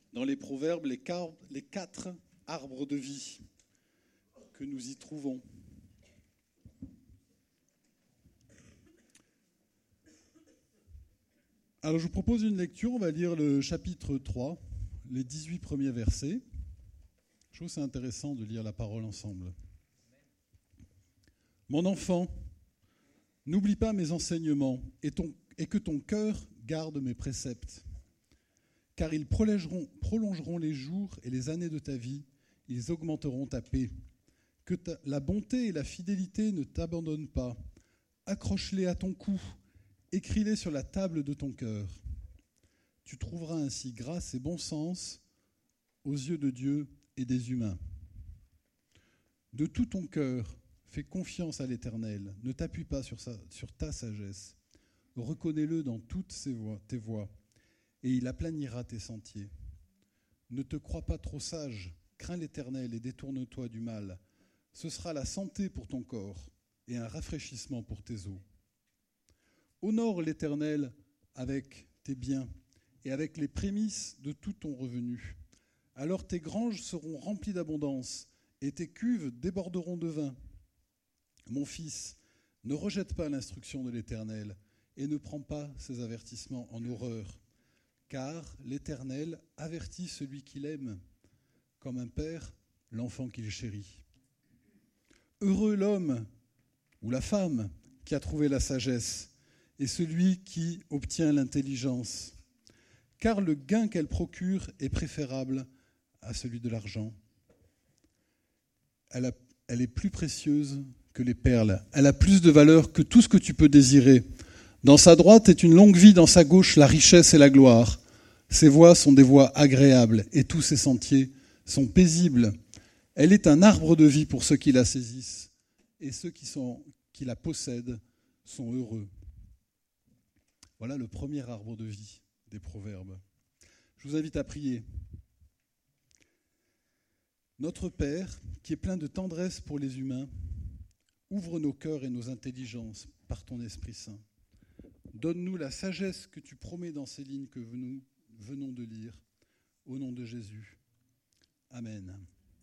dans les Proverbes les 4 arbres de vie que nous y trouvons. Alors je vous propose une lecture, on va lire le chapitre 3, les 18 premiers versets. Je trouve que c'est intéressant de lire la parole ensemble. Mon enfant, n'oublie pas mes enseignements et que ton cœur garde mes préceptes. Car ils prolongeront les jours et les années de ta vie, ils augmenteront ta paix. Que la bonté et la fidélité ne t'abandonnent pas. Accroche-les à ton cou, écris-les sur la table de ton cœur. Tu trouveras ainsi grâce et bon sens aux yeux de Dieu et des humains. De tout ton cœur, fais confiance à l'Éternel, ne t'appuie pas sur ta sagesse. Reconnais-le dans toutes tes voies, et il aplanira tes sentiers. Ne te crois pas trop sage, crains l'Éternel et détourne-toi du mal. Ce sera la santé pour ton corps et un rafraîchissement pour tes os. Honore l'Éternel avec tes biens et avec les prémices de tout ton revenu. Alors tes granges seront remplies d'abondance et tes cuves déborderont de vin. Mon fils, ne rejette pas l'instruction de l'Éternel et ne prends pas ses avertissements en horreur, car l'Éternel avertit celui qu'il aime, comme un père l'enfant qu'il chérit. Heureux l'homme ou la femme qui a trouvé la sagesse et celui qui obtient l'intelligence, car le gain qu'elle procure est préférable à celui de l'argent. Elle est plus précieuse que les perles. Elle a plus de valeur que tout ce que tu peux désirer. Dans sa droite est une longue vie, dans sa gauche la richesse et la gloire. Ses voies sont des voies agréables et tous ses sentiers sont paisibles. Elle est un arbre de vie pour ceux qui la saisissent et ceux qui la possèdent sont heureux. Voilà le premier arbre de vie des Proverbes. Je vous invite à prier. Notre Père, qui est plein de tendresse pour les humains, ouvre nos cœurs et nos intelligences par ton Esprit Saint. Donne-nous la sagesse que tu promets dans ces lignes que nous venons de lire. Au nom de Jésus. Amen.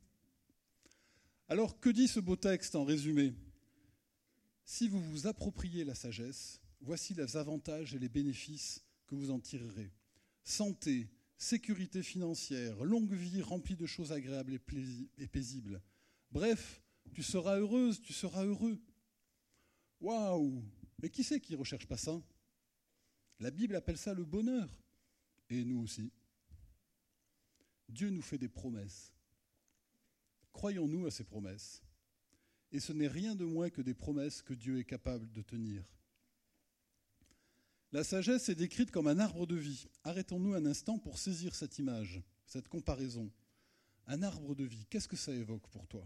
Alors, que dit ce beau texte en résumé ? Si vous vous appropriez la sagesse, voici les avantages et les bénéfices que vous en tirerez. Santé, sécurité financière, longue vie remplie de choses agréables et paisibles. Bref, tu seras heureuse, tu seras heureux. Waouh ! Mais qui c'est qui ne recherche pas ça ? La Bible appelle ça le bonheur. Et nous aussi. Dieu nous fait des promesses. Croyons-nous à ces promesses ? Et ce n'est rien de moins que des promesses que Dieu est capable de tenir. La sagesse est décrite comme un arbre de vie. Arrêtons-nous un instant pour saisir cette image, cette comparaison. Un arbre de vie, qu'est-ce que ça évoque pour toi ?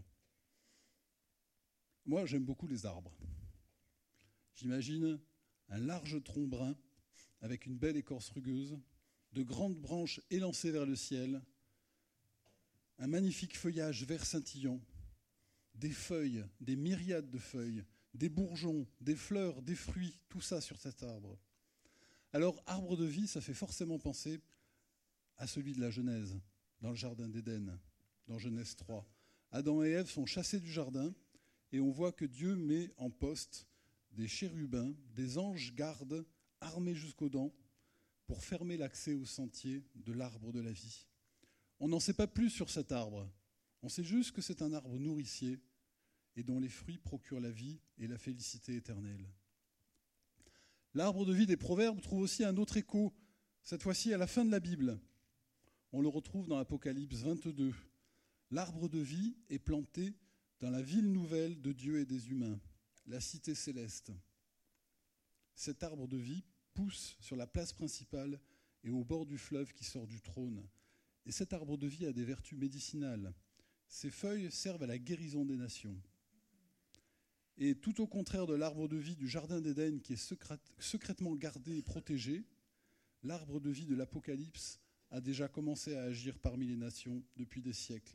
Moi, j'aime beaucoup les arbres. J'imagine un large tronc brun avec une belle écorce rugueuse, de grandes branches élancées vers le ciel, un magnifique feuillage vert scintillant, des feuilles, des myriades de feuilles, des bourgeons, des fleurs, des fruits, tout ça sur cet arbre. Alors, arbre de vie, ça fait forcément penser à celui de la Genèse, dans le jardin d'Éden, dans Genèse 3. Adam et Ève sont chassés du jardin et on voit que Dieu met en poste des chérubins, des anges gardes, armés jusqu'aux dents, pour fermer l'accès au sentier de l'arbre de la vie. On n'en sait pas plus sur cet arbre. On sait juste que c'est un arbre nourricier et dont les fruits procurent la vie et la félicité éternelle. L'arbre de vie des Proverbes trouve aussi un autre écho, cette fois-ci à la fin de la Bible. On le retrouve dans Apocalypse 22. L'arbre de vie est planté dans la ville nouvelle de Dieu et des humains, la cité céleste. Cet arbre de vie pousse sur la place principale et au bord du fleuve qui sort du trône. Et cet arbre de vie a des vertus médicinales. Ses feuilles servent à la guérison des nations. Et tout au contraire de l'arbre de vie du jardin d'Éden qui est secrètement gardé et protégé, l'arbre de vie de l'Apocalypse a déjà commencé à agir parmi les nations depuis des siècles.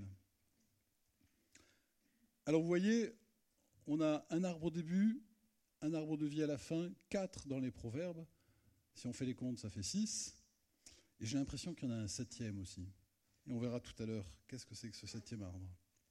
Alors vous voyez, on a un arbre au début, un arbre de vie à la fin, 4 dans les Proverbes. Si on fait les comptes, ça fait 6. Et j'ai l'impression qu'il y en a un 7e aussi. Et on verra tout à l'heure qu'est-ce que c'est que ce 7e arbre.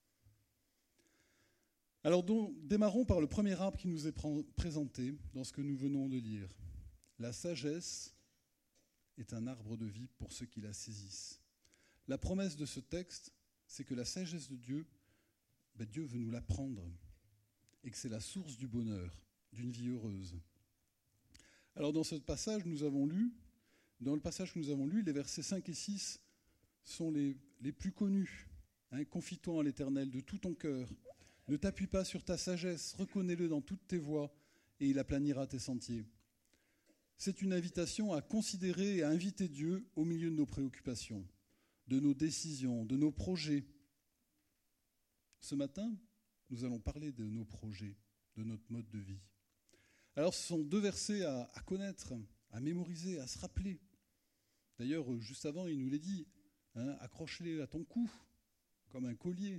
Alors, démarrons par le premier arbre qui nous est présenté dans ce que nous venons de lire. La sagesse est un arbre de vie pour ceux qui la saisissent. La promesse de ce texte, c'est que la sagesse de Dieu, Dieu veut nous l'apprendre et que c'est la source du bonheur, d'une vie heureuse. Alors, dans le passage que nous avons lu, les versets 5 et 6 sont les plus connus. Confie-toi en l'Éternel de tout ton cœur. Ne t'appuie pas sur ta sagesse, reconnais-le dans toutes tes voies et il aplanira tes sentiers. C'est une invitation à considérer et à inviter Dieu au milieu de nos préoccupations, de nos décisions, de nos projets. Ce matin, nous allons parler de nos projets, de notre mode de vie. Alors, ce sont 2 versets à connaître, à mémoriser, à se rappeler. D'ailleurs, juste avant, il nous l'a dit, accroche-les à ton cou, comme un collier.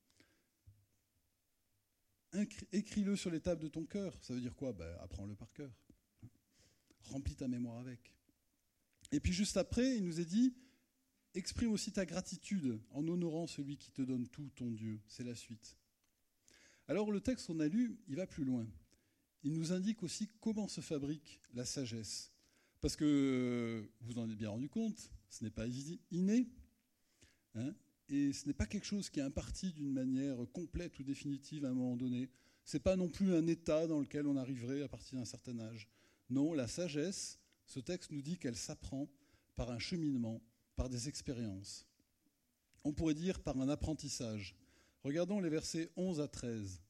Écris-le sur les tables de ton cœur. Ça veut dire quoi ? Apprends-le par cœur. Remplis ta mémoire avec. Et puis juste après, il nous est dit, exprime aussi ta gratitude en honorant celui qui te donne tout, ton Dieu. C'est la suite. Alors le texte qu'on a lu, il va plus loin. Il nous indique aussi comment se fabrique la sagesse. Parce que, vous en êtes bien rendu compte, ce n'est pas inné, et ce n'est pas quelque chose qui est imparti d'une manière complète ou définitive à un moment donné. Ce n'est pas non plus un état dans lequel on arriverait à partir d'un certain âge. Non, la sagesse, ce texte nous dit qu'elle s'apprend par un cheminement, par des expériences. On pourrait dire par un apprentissage. Regardons les versets 11 à 13.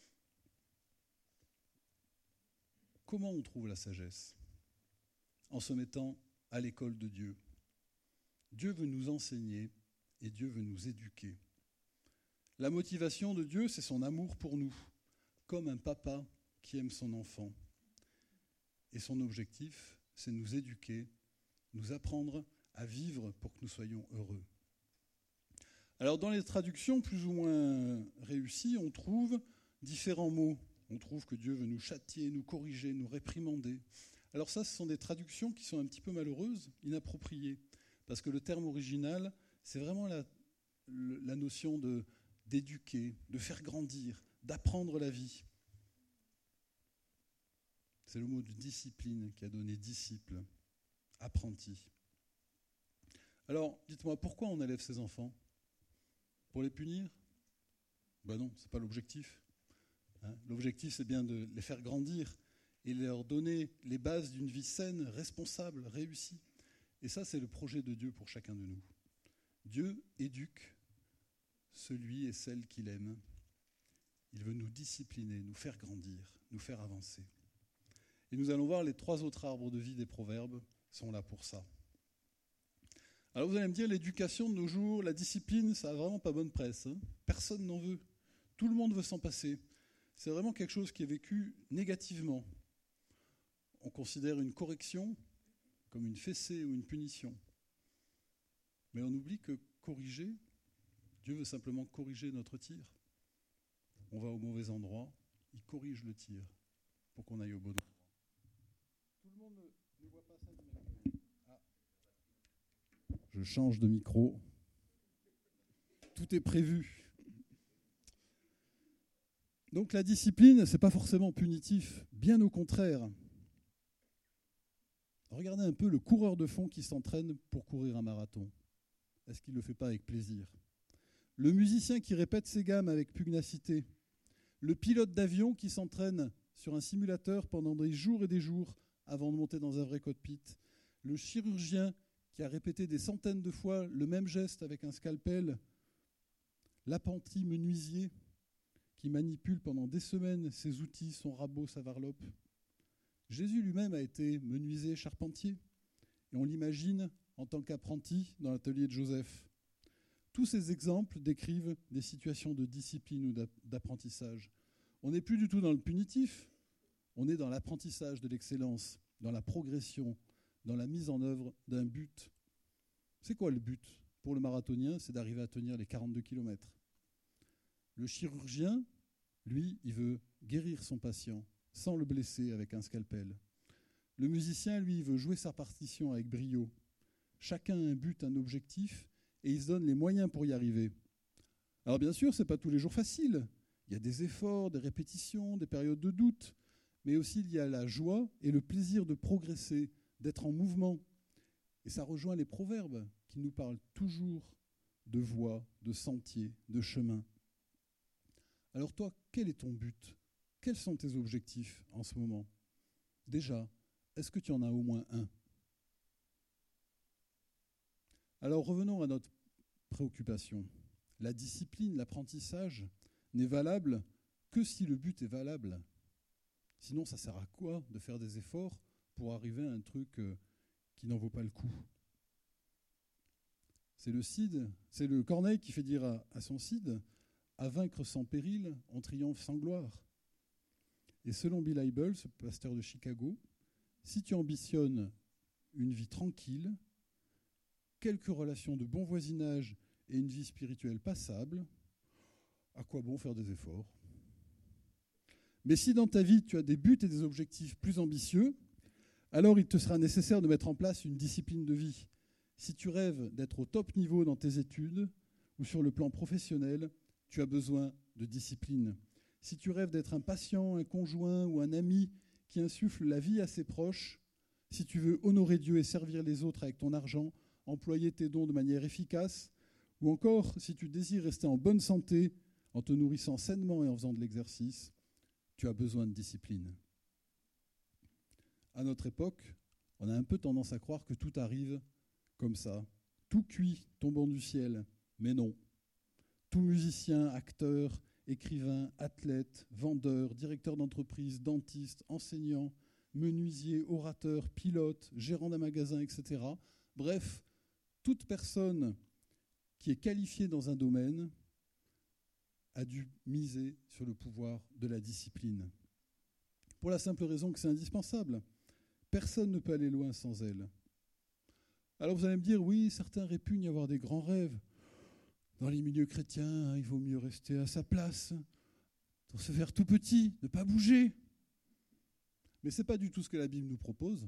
Comment on trouve la sagesse ? En se mettant à l'école de Dieu. Dieu veut nous enseigner et Dieu veut nous éduquer. La motivation de Dieu, c'est son amour pour nous, comme un papa qui aime son enfant. Et son objectif, c'est nous éduquer, nous apprendre à vivre pour que nous soyons heureux. Alors dans les traductions plus ou moins réussies, on trouve différents mots. On trouve que Dieu veut nous châtier, nous corriger, nous réprimander. Alors ça, ce sont des traductions qui sont un petit peu malheureuses, inappropriées. Parce que le terme original, c'est vraiment la notion d'éduquer, de faire grandir, d'apprendre la vie. C'est le mot de discipline qui a donné disciple, apprenti. Alors, dites-moi, pourquoi on élève ses enfants ? Pour les punir ? Non, ce n'est pas l'objectif. L'objectif, c'est bien de les faire grandir et leur donner les bases d'une vie saine, responsable, réussie. Et ça, c'est le projet de Dieu pour chacun de nous. Dieu éduque celui et celle qu'il aime. Il veut nous discipliner, nous faire grandir, nous faire avancer. Et nous allons voir les 3 autres arbres de vie des proverbes sont là pour ça. Alors vous allez me dire, l'éducation de nos jours, la discipline, ça n'a vraiment pas bonne presse. Personne n'en veut. Tout le monde veut s'en passer. C'est vraiment quelque chose qui est vécu négativement. On considère une correction comme une fessée ou une punition. Mais on oublie que corriger, Dieu veut simplement corriger notre tir. On va au mauvais endroit, il corrige le tir pour qu'on aille au bon endroit. Tout le monde ne voit pas ça du même côté. Je change de micro. Tout est prévu. Donc la discipline, ce n'est pas forcément punitif, bien au contraire. Regardez un peu le coureur de fond qui s'entraîne pour courir un marathon. Est-ce qu'il ne le fait pas avec plaisir ? Le musicien qui répète ses gammes avec pugnacité. Le pilote d'avion qui s'entraîne sur un simulateur pendant des jours et des jours avant de monter dans un vrai cockpit. Le chirurgien qui a répété des centaines de fois le même geste avec un scalpel. L'apprenti menuisier qui manipule pendant des semaines ses outils, son rabot, sa varlope. Jésus lui-même a été menuisier charpentier, et on l'imagine en tant qu'apprenti dans l'atelier de Joseph. Tous ces exemples décrivent des situations de discipline ou d'apprentissage. On n'est plus du tout dans le punitif, on est dans l'apprentissage de l'excellence, dans la progression, dans la mise en œuvre d'un but. C'est quoi le but ? Pour le marathonien, c'est d'arriver à tenir les 42 km. Le chirurgien, lui, il veut guérir son patient sans le blesser avec un scalpel. Le musicien, lui, il veut jouer sa partition avec brio. Chacun a un but, un objectif, et il se donne les moyens pour y arriver. Alors bien sûr, ce n'est pas tous les jours facile. Il y a des efforts, des répétitions, des périodes de doute, mais aussi il y a la joie et le plaisir de progresser, d'être en mouvement. Et ça rejoint les proverbes qui nous parlent toujours de voie, de sentier, de chemin. Alors toi, quel est ton but ? Quels sont tes objectifs en ce moment ? Déjà, est-ce que tu en as au moins un ? Alors revenons à notre préoccupation. La discipline, l'apprentissage n'est valable que si le but est valable. Sinon, ça sert à quoi de faire des efforts pour arriver à un truc qui n'en vaut pas le coup ? C'est le Corneille qui fait dire à son Cid, « À vaincre sans péril, on triomphe sans gloire ». Et selon Bill Hybels, ce pasteur de Chicago, si tu ambitionnes une vie tranquille, quelques relations de bon voisinage et une vie spirituelle passable, à quoi bon faire des efforts ? Mais si dans ta vie tu as des buts et des objectifs plus ambitieux, alors il te sera nécessaire de mettre en place une discipline de vie. Si tu rêves d'être au top niveau dans tes études ou sur le plan professionnel, tu as besoin de discipline. Si tu rêves d'être un patient, un conjoint ou un ami qui insuffle la vie à ses proches, si tu veux honorer Dieu et servir les autres avec ton argent, employer tes dons de manière efficace, ou encore si tu désires rester en bonne santé en te nourrissant sainement et en faisant de l'exercice, tu as besoin de discipline. À notre époque, on a un peu tendance à croire que tout arrive comme ça, tout cuit tombant du ciel, mais non. Tout musicien, acteur, écrivain, athlète, vendeur, directeur d'entreprise, dentiste, enseignant, menuisier, orateur, pilote, gérant d'un magasin, etc. Bref, toute personne qui est qualifiée dans un domaine a dû miser sur le pouvoir de la discipline. Pour la simple raison que c'est indispensable. Personne ne peut aller loin sans elle. Alors vous allez me dire, oui, certains répugnent à avoir des grands rêves. Dans les milieux chrétiens, il vaut mieux rester à sa place, se faire tout petit, ne pas bouger. Mais ce n'est pas du tout ce que la Bible nous propose.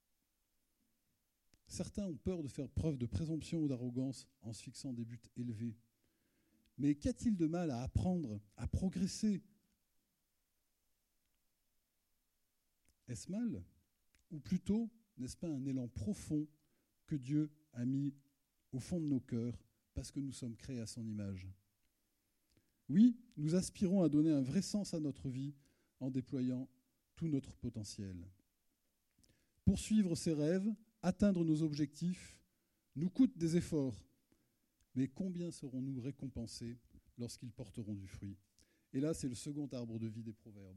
Certains ont peur de faire preuve de présomption ou d'arrogance en se fixant des buts élevés. Mais qu'y a-t-il de mal à apprendre, à progresser ? Est-ce mal ? Ou plutôt, n'est-ce pas un élan profond que Dieu a mis au fond de nos cœurs parce que nous sommes créés à son image ? Oui, nous aspirons à donner un vrai sens à notre vie en déployant tout notre potentiel. Poursuivre ses rêves, atteindre nos objectifs, nous coûte des efforts. Mais combien serons-nous récompensés lorsqu'ils porteront du fruit ? Et là, c'est le second arbre de vie des Proverbes.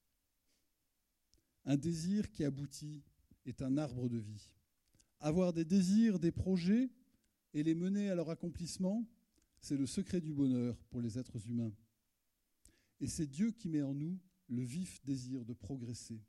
Un désir qui aboutit est un arbre de vie. Avoir des désirs, des projets et les mener à leur accomplissement, c'est le secret du bonheur pour les êtres humains. Et c'est Dieu qui met en nous le vif désir de progresser.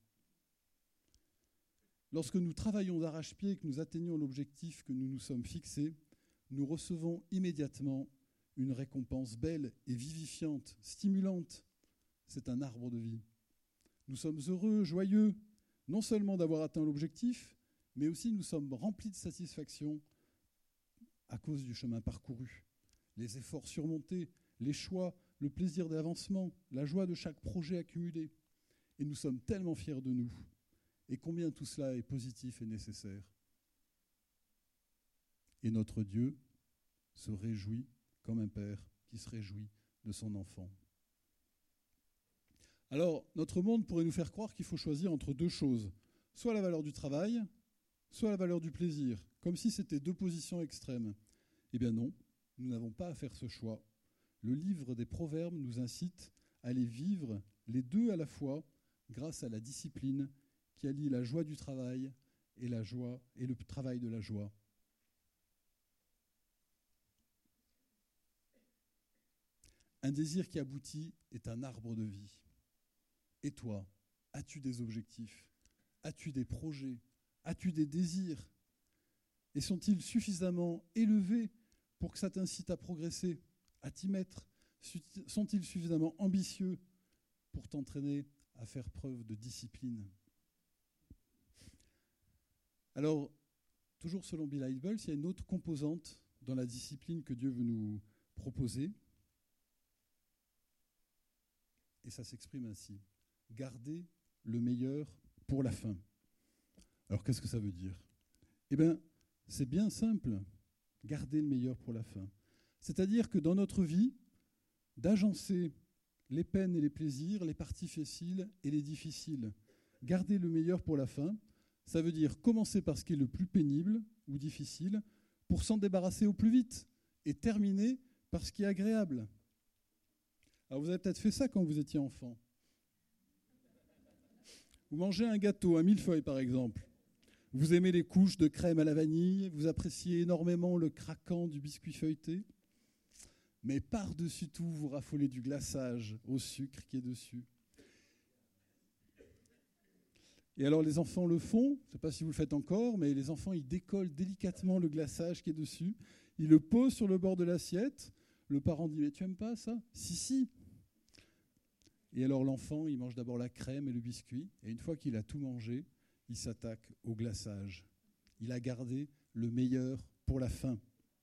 Lorsque nous travaillons d'arrache-pied et que nous atteignons l'objectif que nous nous sommes fixés, nous recevons immédiatement une récompense belle et vivifiante, stimulante. C'est un arbre de vie. Nous sommes heureux, joyeux, non seulement d'avoir atteint l'objectif, mais aussi nous sommes remplis de satisfaction à cause du chemin parcouru. Les efforts surmontés, les choix, le plaisir d'avancement, la joie de chaque projet accumulé. Et nous sommes tellement fiers de nous. Et combien tout cela est positif et nécessaire. Et notre Dieu se réjouit comme un père qui se réjouit de son enfant. Alors, notre monde pourrait nous faire croire qu'il faut choisir entre deux choses, soit la valeur du travail, soit la valeur du plaisir, comme si c'était deux positions extrêmes. Eh bien non, nous n'avons pas à faire ce choix. Le livre des Proverbes nous incite à les vivre les deux à la fois grâce à la discipline qui allie la joie du travail et la joie et le travail de la joie. Un désir qui aboutit est un arbre de vie. Et toi, as-tu des objectifs ? As-tu des projets ? As-tu des désirs ? Et sont-ils suffisamment élevés pour que ça t'incite à progresser, à t'y mettre ? Sont-ils suffisamment ambitieux pour t'entraîner à faire preuve de discipline ? Alors, toujours selon Bill Hybels, il y a une autre composante dans la discipline que Dieu veut nous proposer. Et ça s'exprime ainsi. Garder le meilleur pour la fin. Alors qu'est-ce que ça veut dire ? Eh bien, c'est bien simple. Garder le meilleur pour la fin. C'est-à-dire que dans notre vie, d'agencer les peines et les plaisirs, les parties faciles et les difficiles. Garder le meilleur pour la fin, ça veut dire commencer par ce qui est le plus pénible ou difficile pour s'en débarrasser au plus vite et terminer par ce qui est agréable. Alors vous avez peut-être fait ça quand vous étiez enfant. Vous mangez un gâteau, un millefeuille par exemple. Vous aimez les couches de crème à la vanille, vous appréciez énormément le craquant du biscuit feuilleté. Mais par-dessus tout, vous raffolez du glaçage au sucre qui est dessus. Et alors les enfants le font, je ne sais pas si vous le faites encore, mais les enfants, ils décollent délicatement le glaçage qui est dessus, ils le posent sur le bord de l'assiette, le parent dit « Mais tu n'aimes pas ça ?»« Si, si !» Et alors l'enfant, il mange d'abord la crème et le biscuit, et une fois qu'il a tout mangé, il s'attaque au glaçage. Il a gardé le meilleur pour la fin.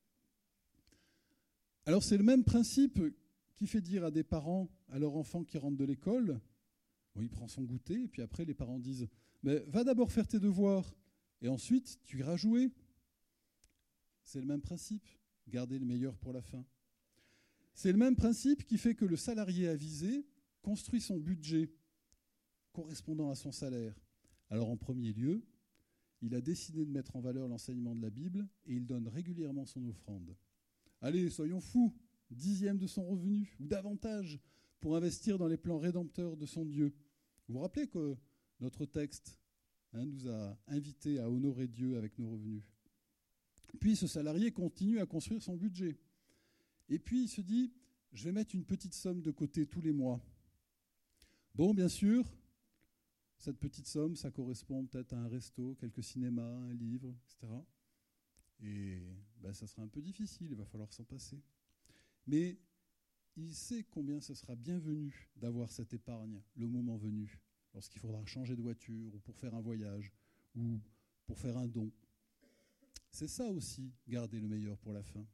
Alors c'est le même principe qui fait dire à des parents, à leur enfant qui rentre de l'école, bon, il prend son goûter, et puis après les parents disent « Mais va d'abord faire tes devoirs, et ensuite tu iras jouer. » C'est le même principe, garder le meilleur pour la fin. C'est le même principe qui fait que le salarié avisé construit son budget correspondant à son salaire. Alors en premier lieu, il a décidé de mettre en valeur l'enseignement de la Bible et il donne régulièrement son offrande. Allez, soyons fous, 10e de son revenu ou davantage pour investir dans les plans rédempteurs de son Dieu. Vous vous rappelez que notre texte nous a invités à honorer Dieu avec nos revenus. Puis ce salarié continue à construire son budget. Et puis il se dit, je vais mettre une petite somme de côté tous les mois. Bon, bien sûr, cette petite somme, ça correspond peut-être à un resto, quelques cinémas, un livre, etc. Et ça sera un peu difficile, il va falloir s'en passer. Mais il sait combien ce sera bienvenu d'avoir cette épargne le moment venu, lorsqu'il faudra changer de voiture, ou pour faire un voyage, ou pour faire un don. C'est ça aussi, garder le meilleur pour la fin.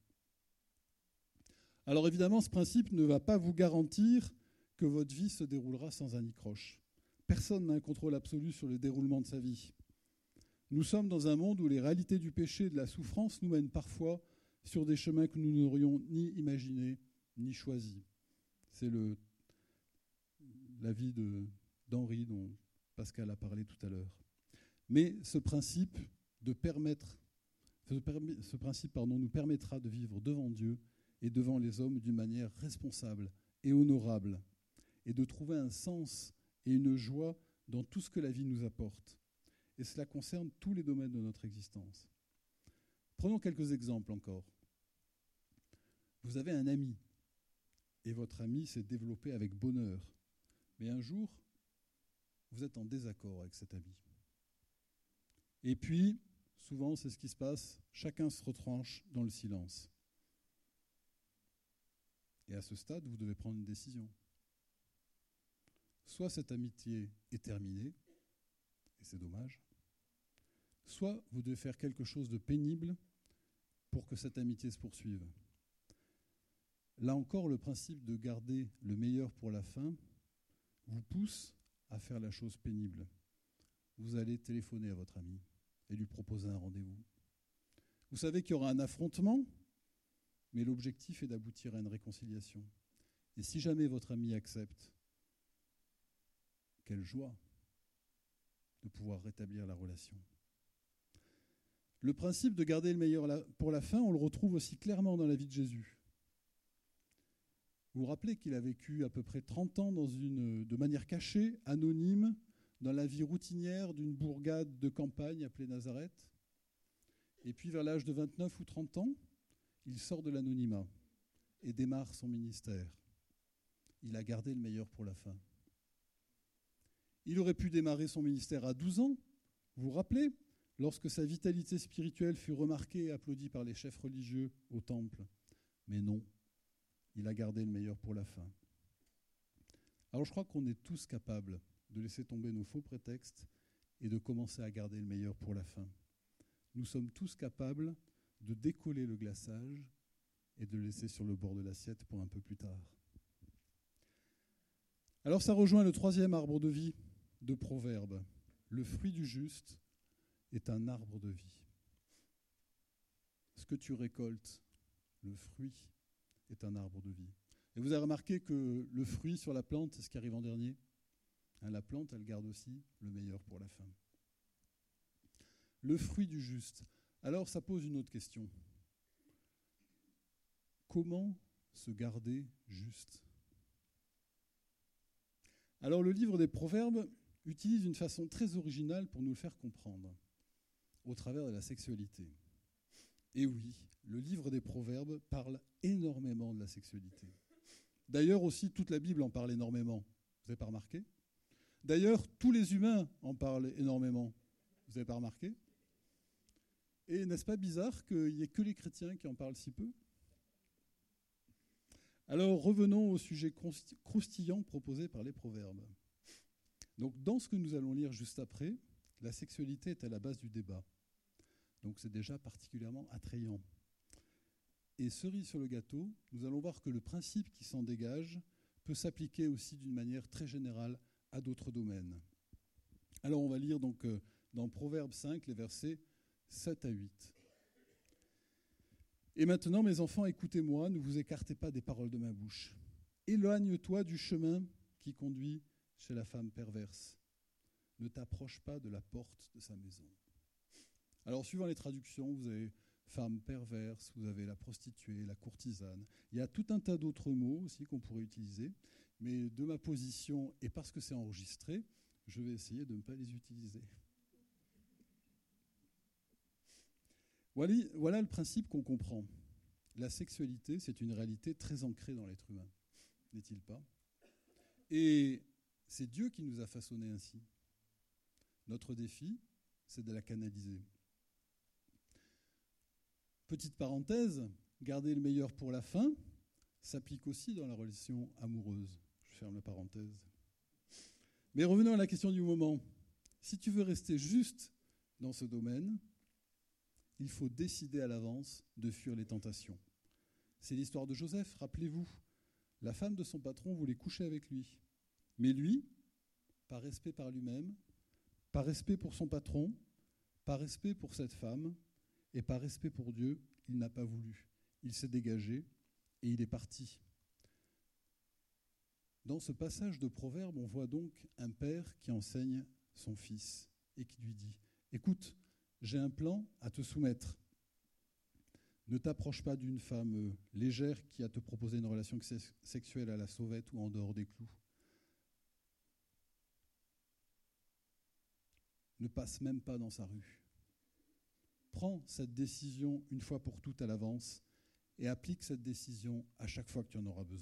Alors évidemment, ce principe ne va pas vous garantir que votre vie se déroulera sans anicroche. Personne n'a un contrôle absolu sur le déroulement de sa vie. Nous sommes dans un monde où les réalités du péché et de la souffrance nous mènent parfois sur des chemins que nous n'aurions ni imaginés ni choisis. C'est la vie d'Henri dont Pascal a parlé tout à l'heure. Mais ce principe nous permettra de vivre devant Dieu et devant les hommes d'une manière responsable et honorable et de trouver un sens et une joie dans tout ce que la vie nous apporte. Et cela concerne tous les domaines de notre existence. Prenons quelques exemples encore. Vous avez un ami, et votre ami s'est développé avec bonheur. Mais un jour, vous êtes en désaccord avec cet ami. Et puis, souvent, c'est ce qui se passe, chacun se retranche dans le silence. Et à ce stade, vous devez prendre une décision. Soit cette amitié est terminée, et c'est dommage, soit vous devez faire quelque chose de pénible pour que cette amitié se poursuive. Là encore, le principe de garder le meilleur pour la fin vous pousse à faire la chose pénible. Vous allez téléphoner à votre ami et lui proposer un rendez-vous. Vous savez qu'il y aura un affrontement, mais l'objectif est d'aboutir à une réconciliation. Et si jamais votre ami accepte, quelle joie de pouvoir rétablir la relation. Le principe de garder le meilleur pour la fin, on le retrouve aussi clairement dans la vie de Jésus. Vous vous rappelez qu'il a vécu à peu près 30 ans de manière cachée, anonyme, dans la vie routinière d'une bourgade de campagne appelée Nazareth. Et puis vers l'âge de 29 ou 30 ans, il sort de l'anonymat et démarre son ministère. Il a gardé le meilleur pour la fin. Il aurait pu démarrer son ministère à 12 ans, vous vous rappelez, lorsque sa vitalité spirituelle fut remarquée et applaudie par les chefs religieux au temple. Mais non, il a gardé le meilleur pour la fin. Alors je crois qu'on est tous capables de laisser tomber nos faux prétextes et de commencer à garder le meilleur pour la fin. Nous sommes tous capables de décoller le glaçage et de le laisser sur le bord de l'assiette pour un peu plus tard. Alors ça rejoint le troisième arbre de vie de Proverbe. Le fruit du juste est un arbre de vie. Ce que tu récoltes, le fruit, est un arbre de vie. Et vous avez remarqué que le fruit sur la plante, c'est ce qui arrive en dernier. La plante, elle garde aussi le meilleur pour la fin. Le fruit du juste. Alors ça pose une autre question. Comment se garder juste ? Alors le livre des Proverbes utilise une façon très originale pour nous le faire comprendre, au travers de la sexualité. Et oui, le livre des Proverbes parle énormément de la sexualité. D'ailleurs aussi, toute la Bible en parle énormément. Vous n'avez pas remarqué ? D'ailleurs, tous les humains en parlent énormément. Vous n'avez pas remarqué ? Et n'est-ce pas bizarre qu'il n'y ait que les chrétiens qui en parlent si peu ? Alors revenons au sujet croustillant proposé par les Proverbes. Donc dans ce que nous allons lire juste après, la sexualité est à la base du débat. Donc c'est déjà particulièrement attrayant. Et cerise sur le gâteau, nous allons voir que le principe qui s'en dégage peut s'appliquer aussi d'une manière très générale à d'autres domaines. Alors on va lire donc dans Proverbe 5 les versets 7 à 8. « Et maintenant, mes enfants, écoutez-moi, ne vous écartez pas des paroles de ma bouche. Éloigne-toi du chemin qui conduit chez la femme perverse. Ne t'approche pas de la porte de sa maison. » Alors, suivant les traductions, vous avez femme perverse, vous avez la prostituée, la courtisane. Il y a tout un tas d'autres mots aussi qu'on pourrait utiliser, mais de ma position, et parce que c'est enregistré, je vais essayer de ne pas les utiliser. Voilà le principe qu'on comprend. La sexualité, c'est une réalité très ancrée dans l'être humain, n'est-il pas ? Et c'est Dieu qui nous a façonnés ainsi. Notre défi, c'est de la canaliser. Petite parenthèse, garder le meilleur pour la fin s'applique aussi dans la relation amoureuse. Je ferme la parenthèse. Mais revenons à la question du moment. Si tu veux rester juste dans ce domaine, il faut décider à l'avance de fuir les tentations. C'est l'histoire de Joseph, rappelez-vous. La femme de son patron voulait coucher avec lui. Mais lui, par respect par lui-même, par respect pour son patron, par respect pour cette femme et par respect pour Dieu, il n'a pas voulu. Il s'est dégagé et il est parti. Dans ce passage de Proverbe, on voit donc un père qui enseigne son fils et qui lui dit « Écoute, j'ai un plan à te soumettre. Ne t'approche pas d'une femme légère qui a te proposé une relation sexuelle à la sauvette ou en dehors des clous. Ne passe même pas dans sa rue. Prends cette décision une fois pour toutes à l'avance et applique cette décision à chaque fois que tu en auras besoin. »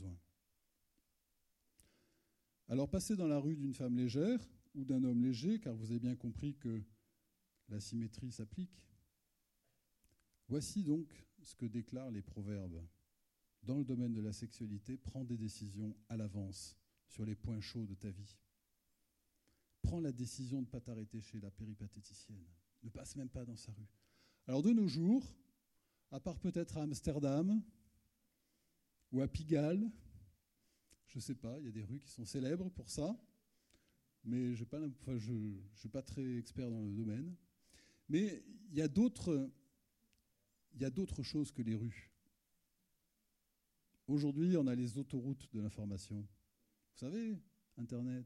Alors, passer dans la rue d'une femme légère ou d'un homme léger, car vous avez bien compris que la symétrie s'applique. Voici donc ce que déclarent les Proverbes. Dans le domaine de la sexualité, prends des décisions à l'avance sur les points chauds de ta vie. Prends la décision de ne pas t'arrêter chez la péripatéticienne. Ne passe même pas dans sa rue. Alors de nos jours, à part peut-être à Amsterdam ou à Pigalle, je ne sais pas, il y a des rues qui sont célèbres pour ça, mais je ne suis pas très expert dans le domaine. Mais il y a d'autres choses que les rues. Aujourd'hui, on a les autoroutes de l'information. Vous savez, Internet.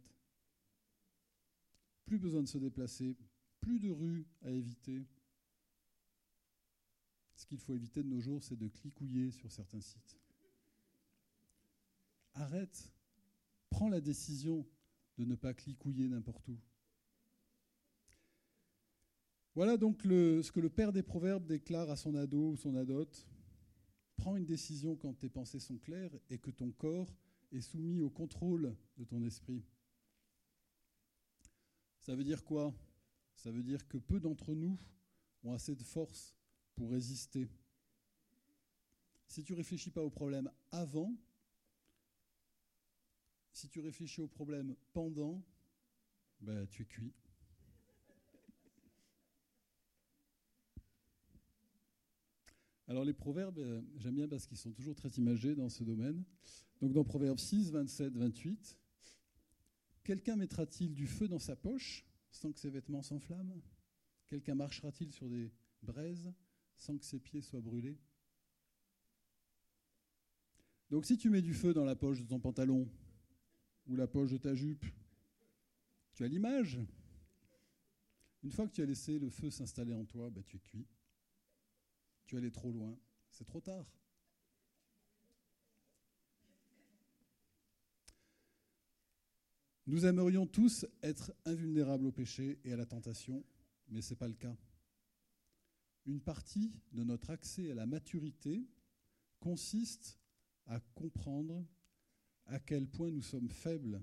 Plus besoin de se déplacer, plus de rues à éviter. Ce qu'il faut éviter de nos jours, c'est de clicouiller sur certains sites. Arrête, prends la décision de ne pas clicouiller n'importe où. Voilà donc ce que le père des Proverbes déclare à son ado ou son adote. Prends une décision quand tes pensées sont claires et que ton corps est soumis au contrôle de ton esprit. Ça veut dire quoi ? Ça veut dire que peu d'entre nous ont assez de force pour résister. Si tu ne réfléchis pas au problème avant, si tu réfléchis au problème pendant, tu es cuit. Alors les proverbes, j'aime bien parce qu'ils sont toujours très imagés dans ce domaine. Donc dans Proverbes 6, 27, 28, quelqu'un mettra-t-il du feu dans sa poche sans que ses vêtements s'enflamment? Quelqu'un marchera-t-il sur des braises sans que ses pieds soient brûlés? Donc si tu mets du feu dans la poche de ton pantalon ou la poche de ta jupe, tu as l'image. Une fois que tu as laissé le feu s'installer en toi, tu es cuit. Tu es allé trop loin, c'est trop tard. Nous aimerions tous être invulnérables au péché et à la tentation, mais ce n'est pas le cas. Une partie de notre accès à la maturité consiste à comprendre à quel point nous sommes faibles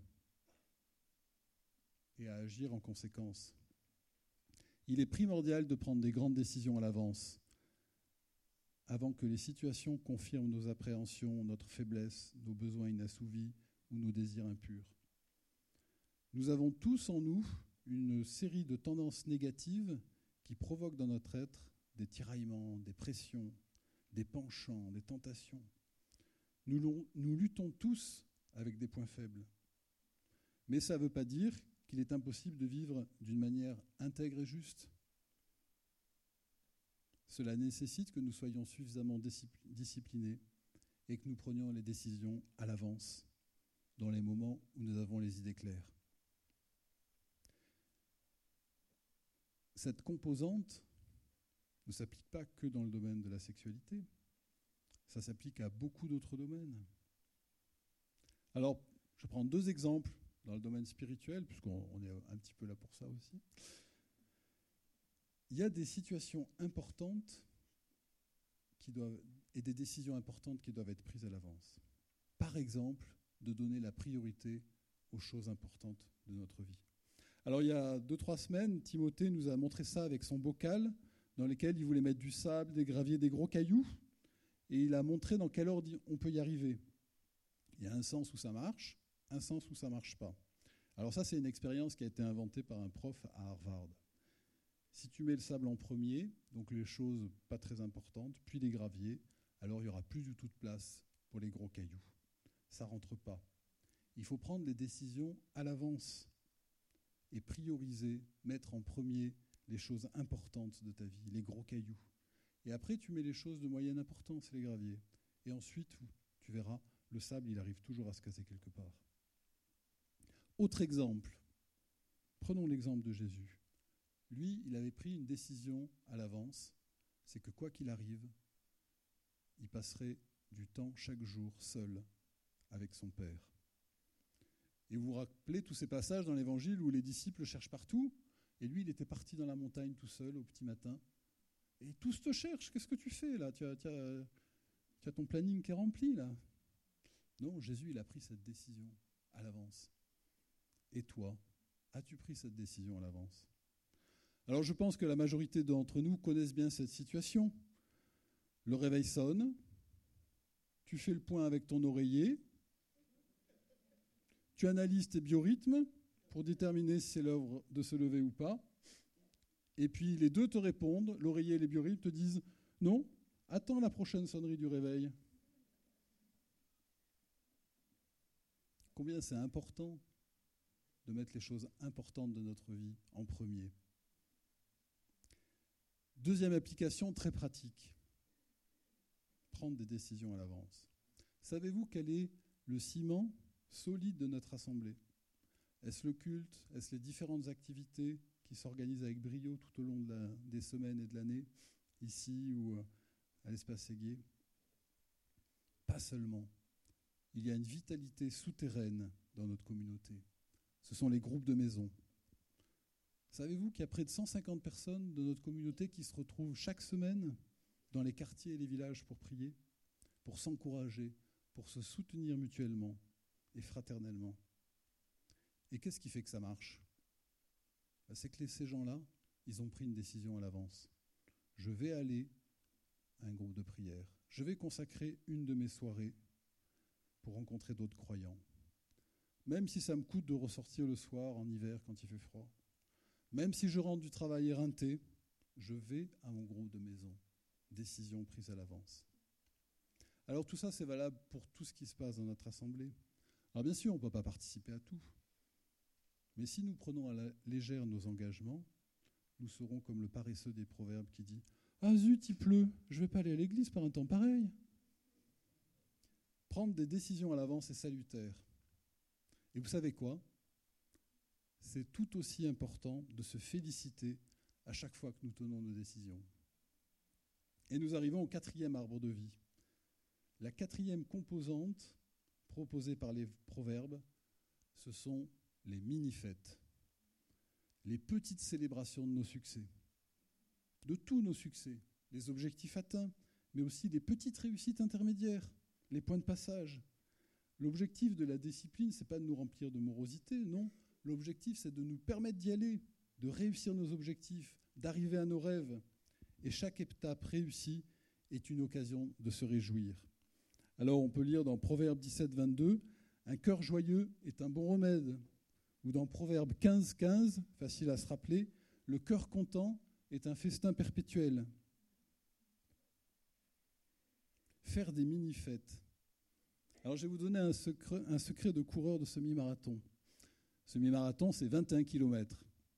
et à agir en conséquence. Il est primordial de prendre des grandes décisions à l'avance, avant que les situations confirment nos appréhensions, notre faiblesse, nos besoins inassouvis ou nos désirs impurs. Nous avons tous en nous une série de tendances négatives qui provoquent dans notre être des tiraillements, des pressions, des penchants, des tentations. Nous luttons tous avec des points faibles. Mais ça ne veut pas dire qu'il est impossible de vivre d'une manière intègre et juste. Cela nécessite que nous soyons suffisamment disciplinés et que nous prenions les décisions à l'avance, dans les moments où nous avons les idées claires. Cette composante ne s'applique pas que dans le domaine de la sexualité, ça s'applique à beaucoup d'autres domaines. Alors, je prends 2 exemples dans le domaine spirituel, puisqu'on est un petit peu là pour ça aussi. Il y a des situations importantes et des décisions importantes qui doivent être prises à l'avance. Par exemple, de donner la priorité aux choses importantes de notre vie. Alors il y a 2-3 semaines, Timothée nous a montré ça avec son bocal dans lequel il voulait mettre du sable, des graviers, des gros cailloux, et il a montré dans quel ordre on peut y arriver. Il y a un sens où ça marche, un sens où ça ne marche pas. Alors ça, c'est une expérience qui a été inventée par un prof à Harvard. Si tu mets le sable en premier, donc les choses pas très importantes, puis les graviers, alors il n'y aura plus du tout de place pour les gros cailloux. Ça ne rentre pas. Il faut prendre des décisions à l'avance et prioriser, mettre en premier les choses importantes de ta vie, les gros cailloux. Et après, tu mets les choses de moyenne importance, les graviers. Et ensuite, tu verras, le sable, il arrive toujours à se casser quelque part. Autre exemple, prenons l'exemple de Jésus. Lui, il avait pris une décision à l'avance, c'est que quoi qu'il arrive, il passerait du temps chaque jour seul avec son Père. Et vous vous rappelez tous ces passages dans l'Évangile où les disciples le cherchent partout, et lui, il était parti dans la montagne tout seul au petit matin. Et tous te cherchent, qu'est-ce que tu fais là ? Tu as ton planning qui est rempli là. Non, Jésus, il a pris cette décision à l'avance. Et toi, as-tu pris cette décision à l'avance ? Alors je pense que la majorité d'entre nous connaissent bien cette situation. Le réveil sonne, tu fais le point avec ton oreiller, tu analyses tes biorhythmes pour déterminer si c'est l'heure de se lever ou pas. Et puis les deux te répondent, l'oreiller et les biorhythmes te disent « Non, attends la prochaine sonnerie du réveil ». Combien c'est important de mettre les choses importantes de notre vie en premier. Deuxième application très pratique, prendre des décisions à l'avance. Savez-vous quel est le ciment solide de notre assemblée ? Est-ce le culte ? Est-ce les différentes activités qui s'organisent avec brio tout au long des semaines et de l'année, ici ou à l'Espace Séguier ? Pas seulement. Il y a une vitalité souterraine dans notre communauté. Ce sont les groupes de maison. Savez-vous qu'il y a près de 150 personnes de notre communauté qui se retrouvent chaque semaine dans les quartiers et les villages pour prier, pour s'encourager, pour se soutenir mutuellement et fraternellement. Et qu'est-ce qui fait que ça marche ? C'est que ces gens-là, ils ont pris une décision à l'avance. Je vais aller à un groupe de prière. Je vais consacrer une de mes soirées pour rencontrer d'autres croyants. Même si ça me coûte de ressortir le soir en hiver quand il fait froid. Même si je rentre du travail éreinté, je vais à mon groupe de maison. décisions prises à l'avance. Alors tout ça, c'est valable pour tout ce qui se passe dans notre assemblée. Alors bien sûr, on ne peut pas participer à tout. Mais si nous prenons à la légère nos engagements, nous serons comme le paresseux des Proverbes qui dit « Ah zut, il pleut, je ne vais pas aller à l'église par un temps pareil ». Prendre des décisions à l'avance est salutaire. Et vous savez quoi ? C'est tout aussi important de se féliciter à chaque fois que nous tenons nos décisions. Et nous arrivons au 4e arbre de vie. La 4e composante proposée par les Proverbes, ce sont les mini-fêtes, les petites célébrations de nos succès, de tous nos succès, les objectifs atteints, mais aussi les petites réussites intermédiaires, les points de passage. L'objectif de la discipline, ce n'est pas de nous remplir de morosité, non. L'objectif, c'est de nous permettre d'y aller, de réussir nos objectifs, d'arriver à nos rêves. Et chaque étape réussie est une occasion de se réjouir. Alors, on peut lire dans Proverbe 17, 22, « Un cœur joyeux est un bon remède ». Ou dans Proverbe 15, 15, facile à se rappeler, « Le cœur content est un festin perpétuel ». Faire des mini-fêtes. Alors, je vais vous donner un secret de coureur de semi-marathon. Semi-marathon, c'est 21 km.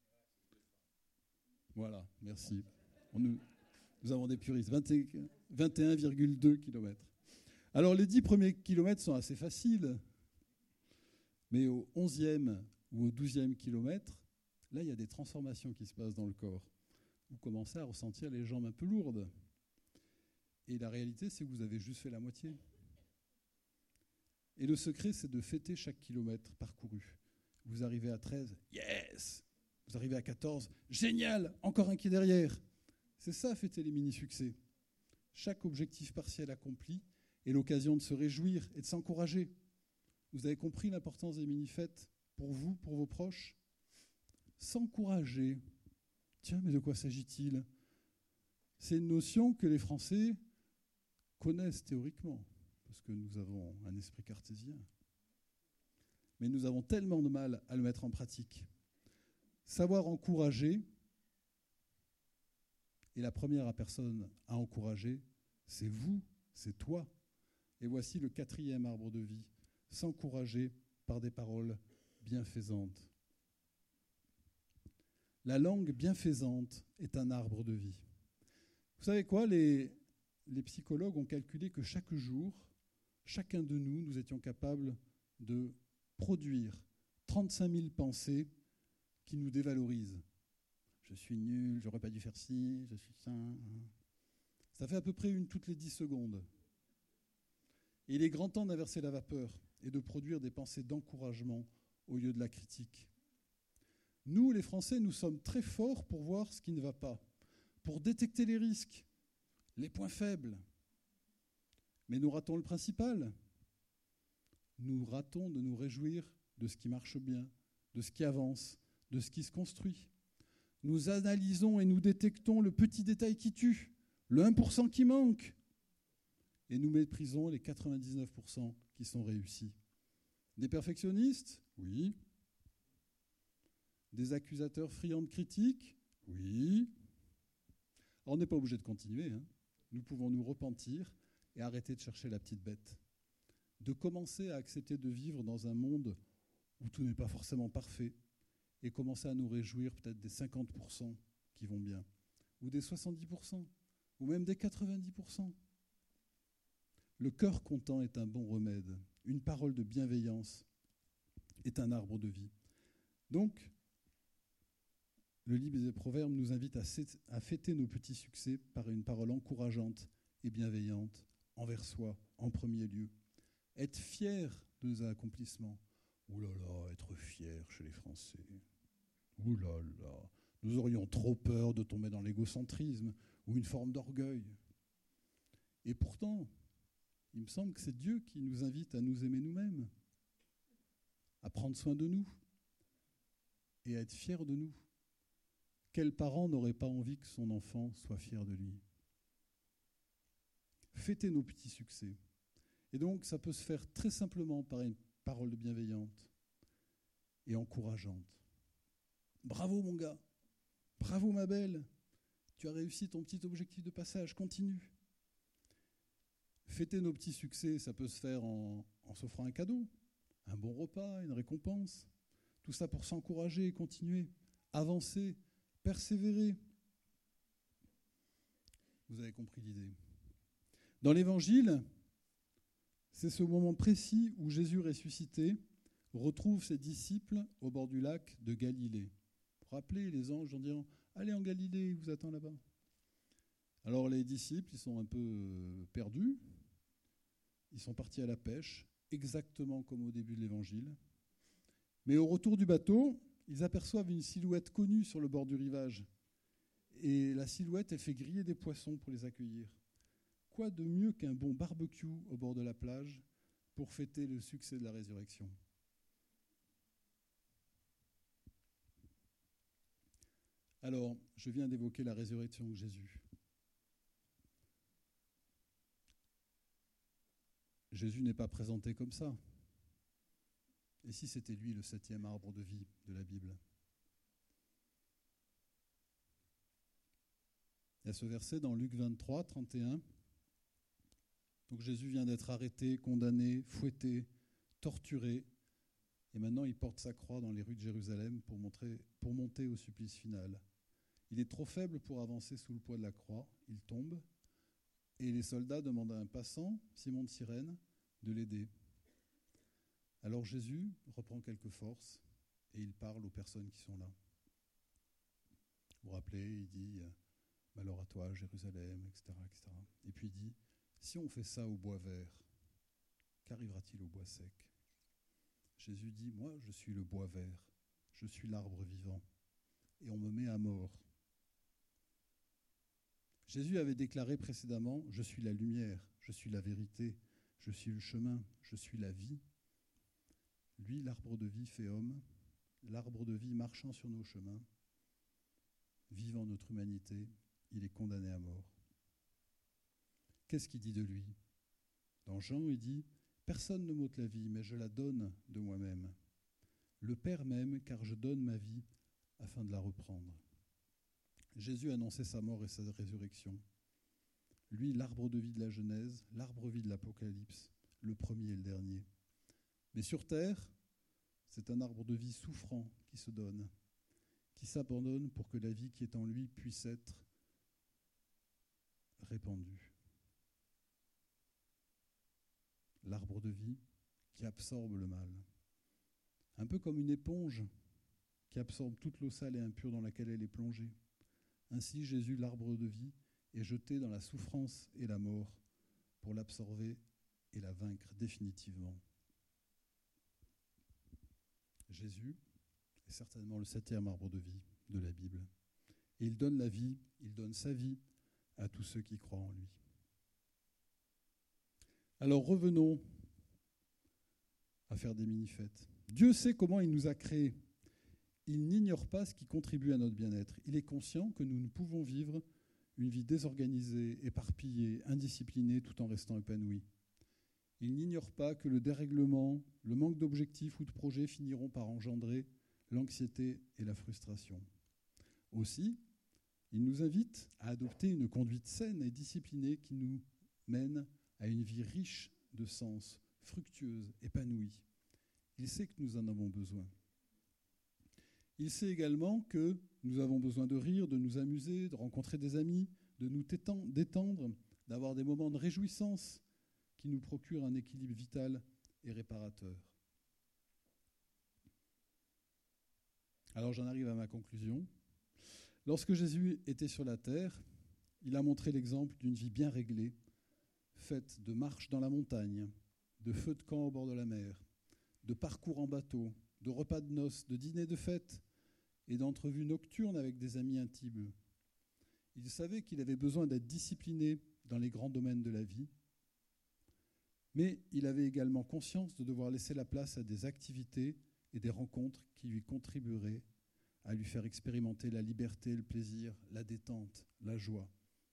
Voilà, merci. Nous avons des puristes. 21,2 km. Alors, les 10 premiers kilomètres sont assez faciles. Mais au 11e ou au 12e kilomètre, là, il y a des transformations qui se passent dans le corps. Vous commencez à ressentir les jambes un peu lourdes. Et la réalité, c'est que vous avez juste fait la moitié. Et le secret, c'est de fêter chaque kilomètre parcouru. Vous arrivez à 13, yes! Vous arrivez à 14, génial! Encore un qui est derrière. C'est ça, fêter les mini-succès. Chaque objectif partiel accompli est l'occasion de se réjouir et de s'encourager. Vous avez compris l'importance des mini-fêtes pour vous, pour vos proches? S'encourager. Tiens, mais de quoi s'agit-il? C'est une notion que les Français connaissent théoriquement, parce que nous avons un esprit cartésien. Mais nous avons tellement de mal à le mettre en pratique. Savoir encourager, et la première personne à encourager, c'est vous, c'est toi. Et voici le 4e arbre de vie, s'encourager par des paroles bienfaisantes. La langue bienfaisante est un arbre de vie. Vous savez quoi, les psychologues ont calculé que chaque jour, chacun de nous, nous étions capables de produire 35 000 pensées qui nous dévalorisent. Je suis nul, j'aurais pas dû faire ci, je suis ça. Ça fait à peu près une toutes les 10 secondes. Et il est grand temps d'inverser la vapeur et de produire des pensées d'encouragement au lieu de la critique. Nous, les Français, nous sommes très forts pour voir ce qui ne va pas, pour détecter les risques, les points faibles. Mais nous ratons le principal. Nous ratons de nous réjouir de ce qui marche bien, de ce qui avance, de ce qui se construit. Nous analysons et nous détectons le petit détail qui tue, le 1% qui manque. Et nous méprisons les 99% qui sont réussis. Des perfectionnistes? Oui. Des accusateurs friands de critiques? Oui. Alors, on n'est pas obligé de continuer. Nous pouvons nous repentir et arrêter de chercher la petite bête. De commencer à accepter de vivre dans un monde où tout n'est pas forcément parfait et commencer à nous réjouir peut-être des 50% qui vont bien, ou des 70%, ou même des 90%. Le cœur content est un bon remède. Une parole de bienveillance est un arbre de vie. Donc, le livre des Proverbes nous invite à fêter nos petits succès par une parole encourageante et bienveillante envers soi, en premier lieu. Être fier de nos accomplissements. Ouh là là, être fier chez les Français. Ouh là là, nous aurions trop peur de tomber dans l'égocentrisme ou une forme d'orgueil. Et pourtant, il me semble que c'est Dieu qui nous invite à nous aimer nous-mêmes, à prendre soin de nous et à être fier de nous. Quel parent n'aurait pas envie que son enfant soit fier de lui? Fêter nos petits succès. Et donc, ça peut se faire très simplement par une parole bienveillante et encourageante. Bravo mon gars, bravo ma belle, Tu as réussi ton petit objectif de passage, continue. Fêter nos petits succès, ça peut se faire en s'offrant un cadeau, un bon repas, une récompense. Tout ça pour s'encourager, continuer, avancer, persévérer. Vous avez compris l'idée. Dans l'Évangile, c'est ce moment précis où Jésus ressuscité retrouve ses disciples au bord du lac de Galilée. Pour rappeler les anges en disant « Allez en Galilée, il vous attend là-bas ». Alors les disciples, ils sont un peu perdus. Ils sont partis à la pêche, exactement comme au début de l'Évangile. Mais au retour du bateau, ils aperçoivent une silhouette connue sur le bord du rivage. Et la silhouette, elle fait griller des poissons pour les accueillir. Quoi de mieux qu'un bon barbecue au bord de la plage pour fêter le succès de la résurrection ? Alors, je viens d'évoquer la résurrection de Jésus. Jésus n'est pas présenté comme ça. Et si c'était lui le 7e arbre de vie de la Bible ? Il y a ce verset dans Luc 23, 31. Donc Jésus vient d'être arrêté, condamné, fouetté, torturé. Et maintenant, il porte sa croix dans les rues de Jérusalem pour monter au supplice final. Il est trop faible pour avancer sous le poids de la croix. Il tombe. Et les soldats demandent à un passant, Simon de Cyrène, de l'aider. Alors Jésus reprend quelques forces et il parle aux personnes qui sont là. Vous vous rappelez, il dit « Malheur à toi, Jérusalem », etc., etc. Et puis il dit « Si on fait ça au bois vert, qu'arrivera-t-il au bois sec ?» Jésus dit « Moi, je suis le bois vert, je suis l'arbre vivant, et on me met à mort. » Jésus avait déclaré précédemment « Je suis la lumière, je suis la vérité, je suis le chemin, je suis la vie. » Lui, l'arbre de vie fait homme, l'arbre de vie marchant sur nos chemins, vivant notre humanité, il est condamné à mort. Qu'est-ce qu'il dit de lui ? Dans Jean, il dit « Personne ne m'ôte la vie, mais je la donne de moi-même. Le Père m'aime, car je donne ma vie afin de la reprendre. » Jésus annonçait sa mort et sa résurrection. Lui, l'arbre de vie de la Genèse, l'arbre de vie de l'Apocalypse, le premier et le dernier. Mais sur terre, c'est un arbre de vie souffrant qui se donne, qui s'abandonne pour que la vie qui est en lui puisse être répandue. L'arbre de vie qui absorbe le mal. Un peu comme une éponge qui absorbe toute l'eau sale et impure dans laquelle elle est plongée. Ainsi, Jésus, l'arbre de vie, est jeté dans la souffrance et la mort pour l'absorber et la vaincre définitivement. Jésus est certainement le 7e arbre de vie de la Bible. Et il donne la vie, il donne sa vie à tous ceux qui croient en lui. Alors revenons à faire des mini-fêtes. Dieu sait comment il nous a créés. Il n'ignore pas ce qui contribue à notre bien-être. Il est conscient que nous ne pouvons vivre une vie désorganisée, éparpillée, indisciplinée, tout en restant épanouis. Il n'ignore pas que le dérèglement, le manque d'objectifs ou de projets finiront par engendrer l'anxiété et la frustration. Aussi, il nous invite à adopter une conduite saine et disciplinée qui nous mène à une vie riche de sens, fructueuse, épanouie. Il sait que nous en avons besoin. Il sait également que nous avons besoin de rire, de nous amuser, de rencontrer des amis, de nous détendre, d'avoir des moments de réjouissance qui nous procurent un équilibre vital et réparateur. Alors j'en arrive à ma conclusion. Lorsque Jésus était sur la terre, il a montré l'exemple d'une vie bien réglée, faite de marches dans la montagne, de feux de camp au bord de la mer, de parcours en bateau, de repas de noces, de dîners de fête et d'entrevues nocturnes avec des amis intimes. Il savait qu'il avait besoin d'être discipliné dans les grands domaines de la vie, mais il avait également conscience de devoir laisser la place à des activités et des rencontres qui lui contribueraient à lui faire expérimenter la liberté, le plaisir, la détente, la joie.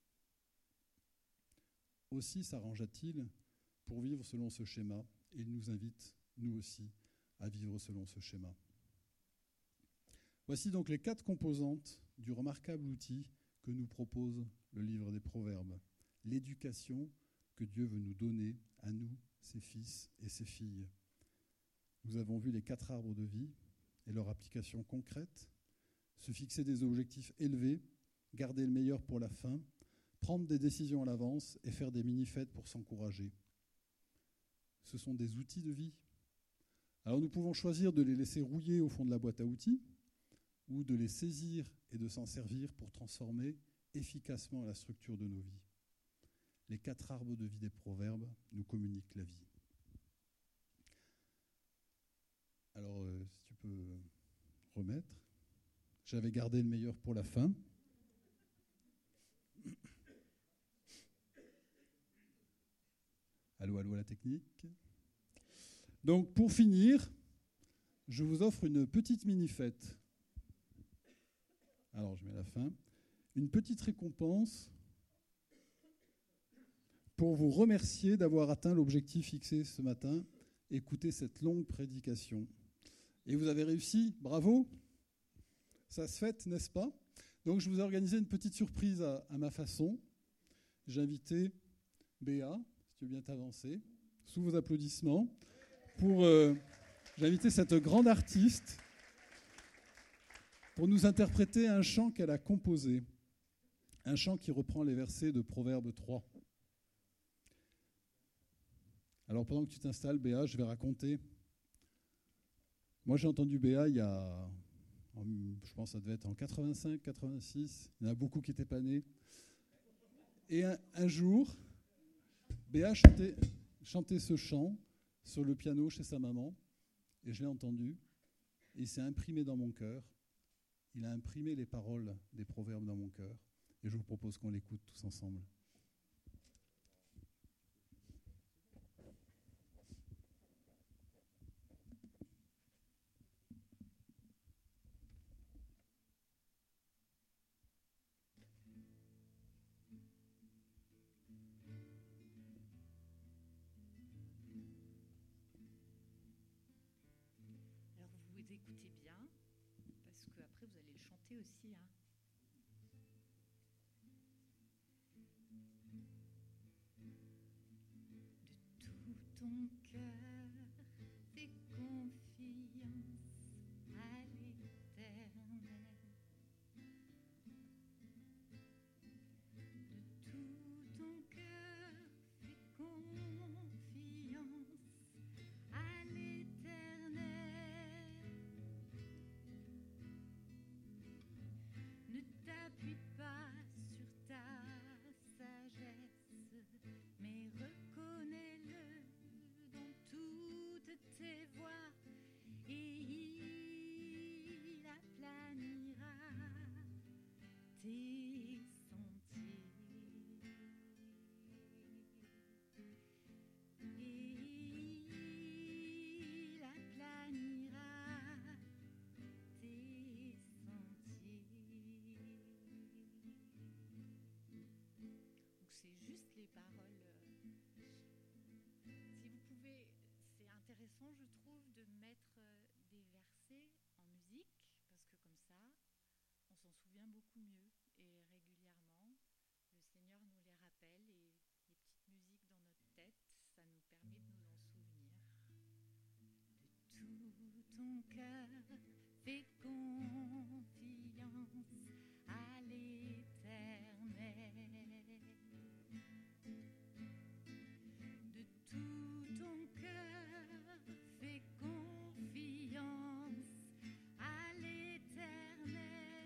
Aussi s'arrangea-t-il pour vivre selon ce schéma, et il nous invite, nous aussi, à vivre selon ce schéma. Voici donc les 4 composantes du remarquable outil que que nous propose le livre des Proverbes, l'éducation que Dieu veut nous donner, à nous, ses fils et ses filles. Nous avons vu les 4 arbres de vie et leur application concrète, se fixer des objectifs élevés, garder le meilleur pour la fin, prendre des décisions à l'avance et faire des mini-fêtes pour s'encourager. Ce sont des outils de vie. Alors nous pouvons choisir de les laisser rouiller au fond de la boîte à outils ou de les saisir et de s'en servir pour transformer efficacement la structure de nos vies. Les 4 arbres de vie des Proverbes nous communiquent la vie. Alors, si tu peux remettre. J'avais gardé le meilleur pour la fin. Allô, allô, la technique. Donc, pour finir, je vous offre une petite mini-fête. Alors, je mets la fin. Une petite récompense pour vous remercier d'avoir atteint l'objectif fixé ce matin, écouter cette longue prédication. Et vous avez réussi, bravo. Ça se fête, n'est-ce pas? Donc, je vous ai organisé une petite surprise à ma façon. J'ai invité Béa, si tu veux bien t'avancer, sous vos applaudissements, j'ai invité cette grande artiste pour nous interpréter un chant qu'elle a composé, un chant qui reprend les versets de Proverbe 3. Alors, pendant que tu t'installes, Béa, je vais raconter. Moi, j'ai entendu Béa il y a, je pense que ça devait être en 85, 86. Il y en a beaucoup qui n'étaient pas nés. Et un jour, Béa chantait ce chant sur le piano chez sa maman. Et je l'ai entendu. Et il s'est imprimé dans mon cœur. Il a imprimé les paroles des proverbes dans mon cœur. Et je vous propose qu'on l'écoute tous ensemble. Écoutez bien, parce qu'après vous allez le chanter aussi. De tout ton cœur, fais confiance à l'Éternel. De tout ton cœur, fais confiance à l'Éternel. Ne t'appuie pas sur ta sagesse, mais reconnais-le dans toutes tes voies, et il aplanira tes sentiers. Et il aplanira tes sentiers. Donc c'est juste les paroles. Si vous pouvez, c'est intéressant, je trouve, de mettre des versets en musique, parce que comme ça, on s'en souvient beaucoup mieux. Et régulièrement, le Seigneur nous les rappelle, et les petites musiques dans notre tête, ça nous permet de nous en souvenir. De tout ton cœur, fais confiance à l'Éternel. De tout ton cœur, fais confiance à l'Éternel.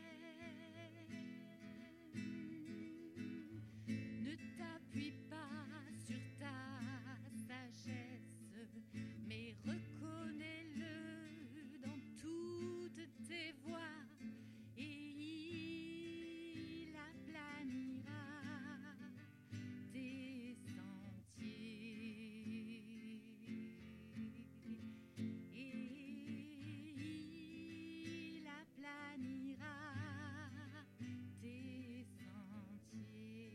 Ne t'appuie pas sur ta sagesse, mais reconnais-le dans toutes tes voies, et il aplanira tes sentiers. Et il aplanira tes sentiers.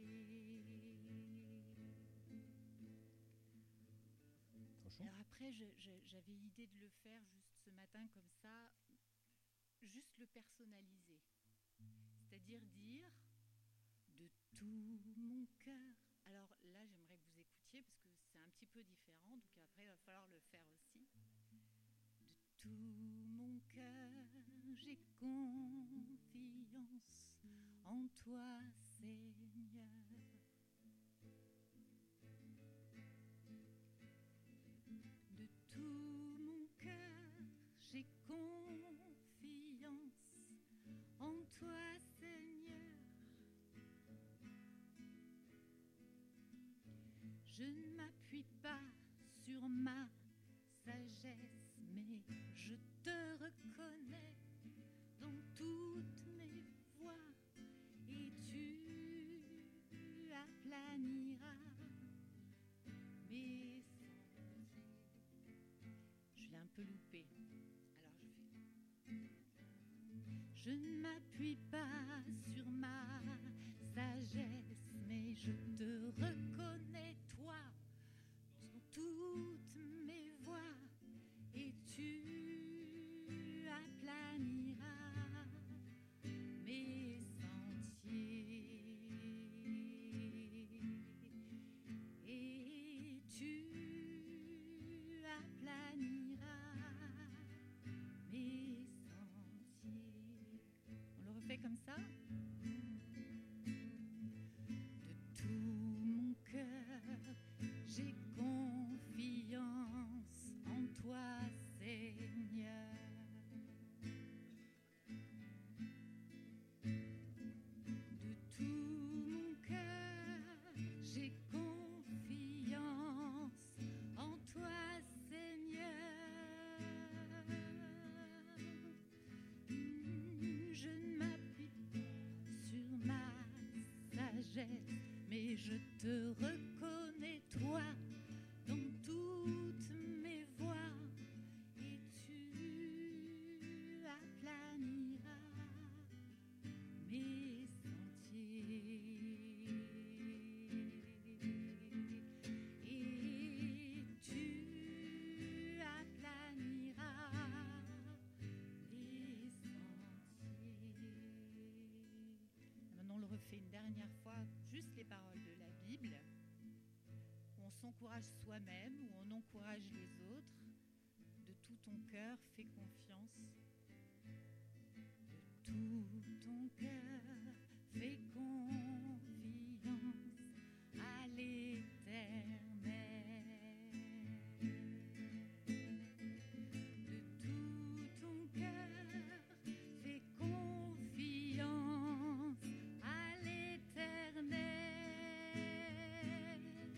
Alors après, j'avais l'idée de le faire juste ce matin comme ça, juste le personnaliser. C'est-à-dire dire, de tout mon cœur. Alors là, j'aimerais que vous écoutiez parce que c'est un petit peu différent, donc après, il va falloir le faire aussi. De tout mon cœur, j'ai confiance en toi, Seigneur. De tout mon cœur, j'ai confiance en toi, Seigneur. Je ne m'appuie pas sur ma sagesse, mais je te reconnais dans toutes mes voies et tu aplaniras mes sentiers. Je l'ai un peu loupé, alors je fais. Je ne m'appuie pas sur ma sagesse, mais je te reconnais, toi, dans toutes mes voies, et tu aplaniras mes sentiers. Et tu aplaniras mes sentiers. On le refait comme ça. De tout mon cœur, j'ai confiance en toi, Seigneur. De tout mon cœur, j'ai confiance en toi, Seigneur. Je ne m'appuie pas sur ma sagesse, mais je te reconnais, toi, dans toutes mes voies, et tu aplaniras mes sentiers. Et tu aplaniras mes sentiers. Maintenant, on le refait une dernière fois, juste les paroles de la Bible, où on s'encourage soi-même, où on encourage les autres. De tout ton cœur, fais confiance. De tout ton cœur, fais confiance à l'Éternel. De tout ton cœur, fais confiance à l'Éternel.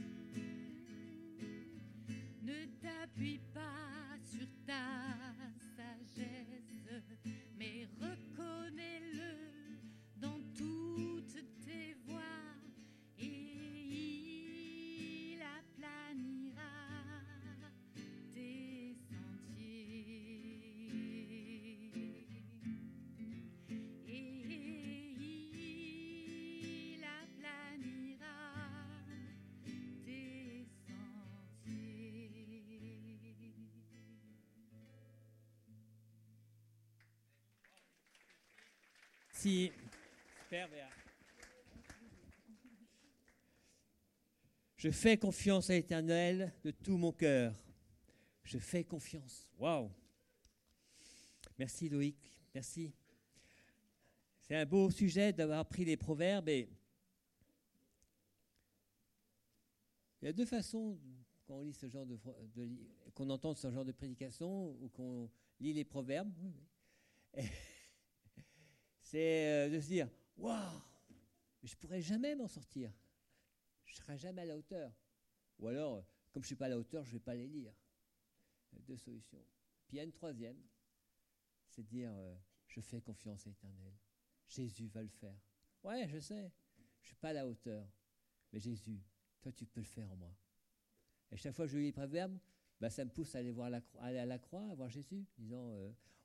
Ne t'appuie pas sur ta sagesse, mais reconnais-le dans toutes tes voies, et il aplanira tes sentiers. Et il aplanira tes sentiers. Si. Super, Béa. Je fais confiance à l'Éternel de tout mon cœur. Je fais confiance. Waouh! Merci Loïc, merci. C'est un beau sujet d'avoir appris les proverbes. Et il y a deux façons quand on lit ce genre qu'on entend ce genre de prédication ou qu'on lit les proverbes. C'est de se dire waouh, je ne pourrai jamais m'en sortir. Je ne serai jamais à la hauteur. Ou alors, comme je ne suis pas à la hauteur, je ne vais pas les lire. Il y a deux solutions. Puis il y a une troisième, c'est de dire je fais confiance à l'Éternel. Jésus va le faire. Ouais, je sais, je ne suis pas à la hauteur. Mais Jésus, toi, tu peux le faire en moi. Et chaque fois que je lis les proverbes, ça me pousse à aller à la croix, à voir Jésus, disant